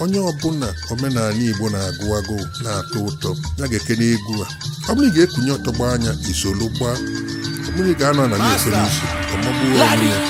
onye ọbụla omenala Igbo na-agụ agụ na-atọ ụtọ ya ga-ekene egwu a. Ọ bụrụ ị ga-ekunye ọtọgba anya isolu gbaa, ọ bụrụ ị ga-anọ na na-ekere isi ọmọgbuo onwe ya.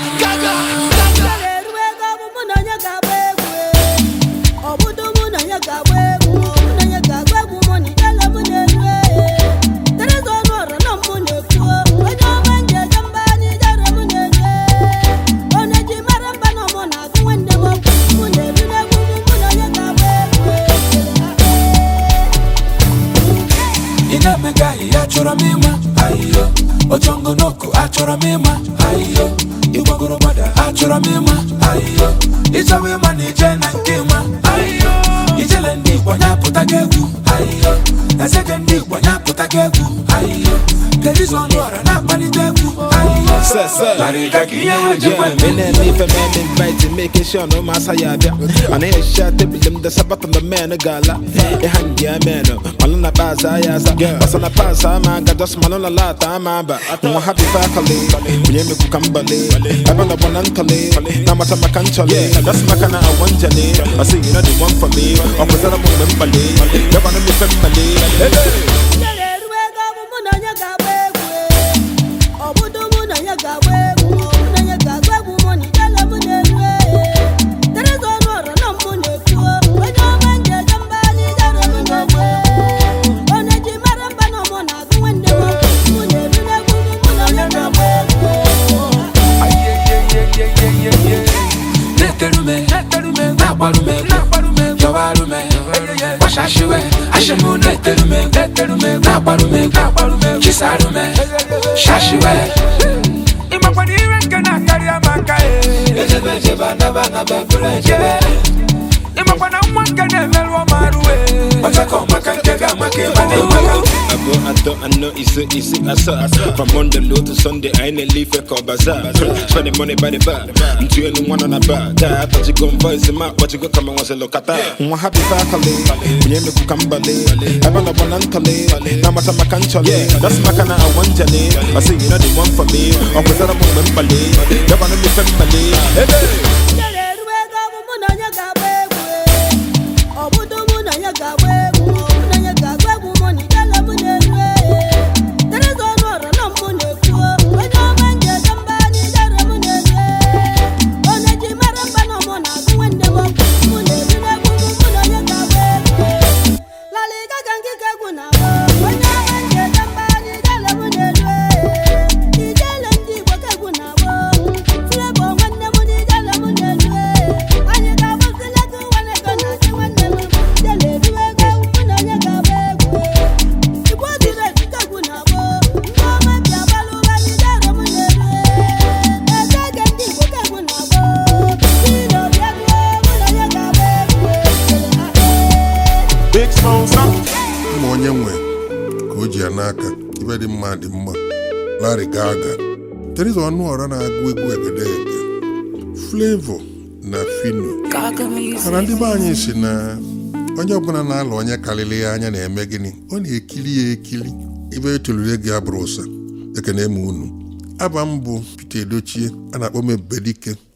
Achọrọ m ịma ayo Ochongo noko achọrọ m ịma ayo Igbagoro gbada achọrọ m ịma ayo Ịchọwa ịma na ije na nke ịma ayo Ijele ndị Igbo nyapụta gị egwu ayo Ezeke ndị Igbo nyapụta gị egwu ayo Terizo ọnụ ọra na-akpalite egwu ayo Larịga gị ihe ha jikwa ife men invite making sure no massa ya bia ana ya sha table them the sabat on the man gala e hangi amen malona baza ya za basana pasa ma ga just malona la ta ma ba no happy fakale bunye me ku kambale abana bonantale na mata makanchale just makana I want jale I say you know the one for me opposite mo mbale ya bana mi family Ashimune terume nabarume chisarume shashiwe imakwani renkana kariya makae ejebe bana bakure imakwana mwakane melwa maruwe otako makantega makebane I know it's I saw from Monday low to Sunday I ain't leave a call bazaar spending money by the bar into anyone on a bar I thought you gon' voice him out but you go come and once a look at that one happy fakale bunye me ku kambale abana bonantale na mata makanchale that's makana I want jale I say you know the one for me opposite mo mbale ya bana mi family Ụmụ onye nwe ka o ji ya n'aka ibe dị mma dị mma Larry Gaga Terizo Ọnụọra na-agụ egwu egedege Flavor na Fino mana ndị be anyị si na onye ọbụla na-alụ onye karịrị ya anya na-eme gịnị ọ na-ekili ya ekili ibe etolure gị abụrụ ụsa ekene m unu aba m bụ Peter Edochie a na-akpọ m Ebubedike